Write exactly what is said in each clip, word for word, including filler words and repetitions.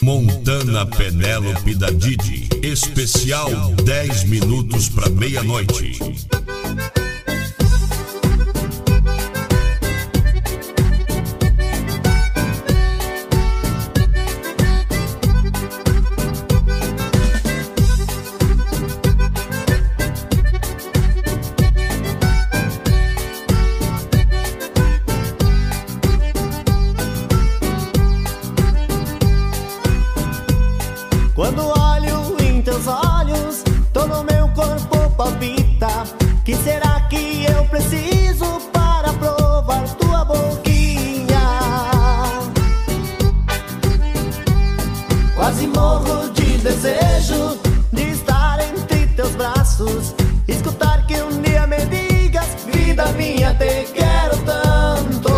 Montana Penélope da Didi, especial dez minutos para meia-noite. Quando olho em teus olhos, todo meu corpo palpita. Que será que eu preciso para provar tua boquinha? Quase morro de desejo de estar entre teus braços, escutar que um dia me digas: vida minha, te quero tanto.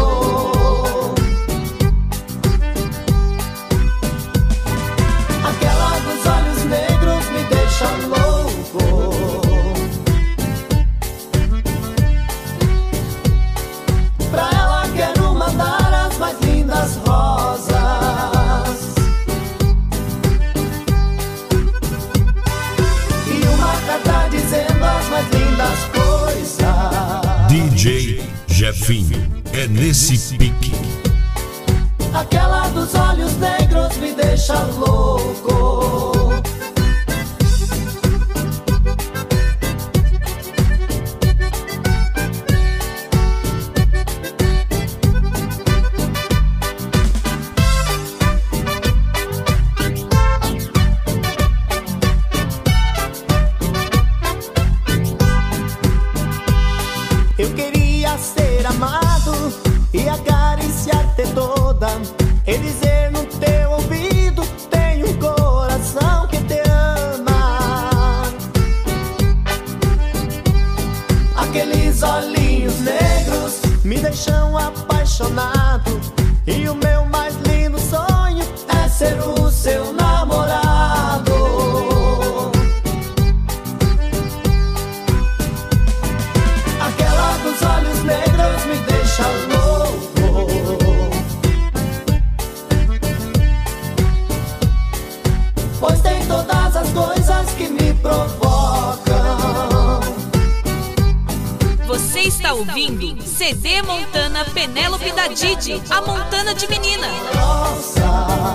D J Jefinho, é nesse pique. Aquela dos olhos negros me deixa louco. Eu queria ser amado e acariciar-te toda, e dizer no teu ouvido: tenho um coração que te ama. Aqueles olhinhos negros me deixam apaixonado, e o meu mais lindo sonho é ser o seu namorado. Os olhos negros me deixam louco, pois tem todas as coisas que me provocam. Você está ouvindo C D Montana Penélope da Didi, a Montana de menina. Nossa,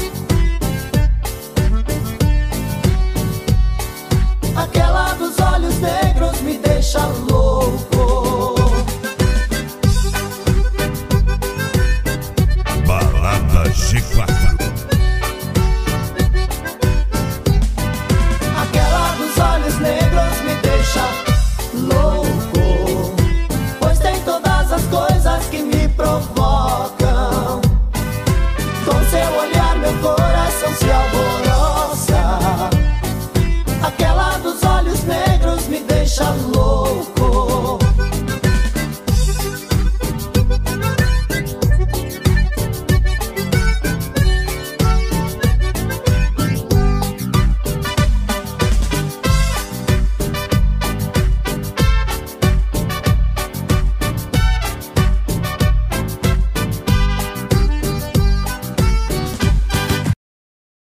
aquela dos olhos negros me deixa louco. Balada G quatro. Aquela dos olhos negros me deixa louco, pois tem todas as coisas que me provocam. Com seu olhar meu coração se alvoroça. Aquela dos olhos negros me deixa louco.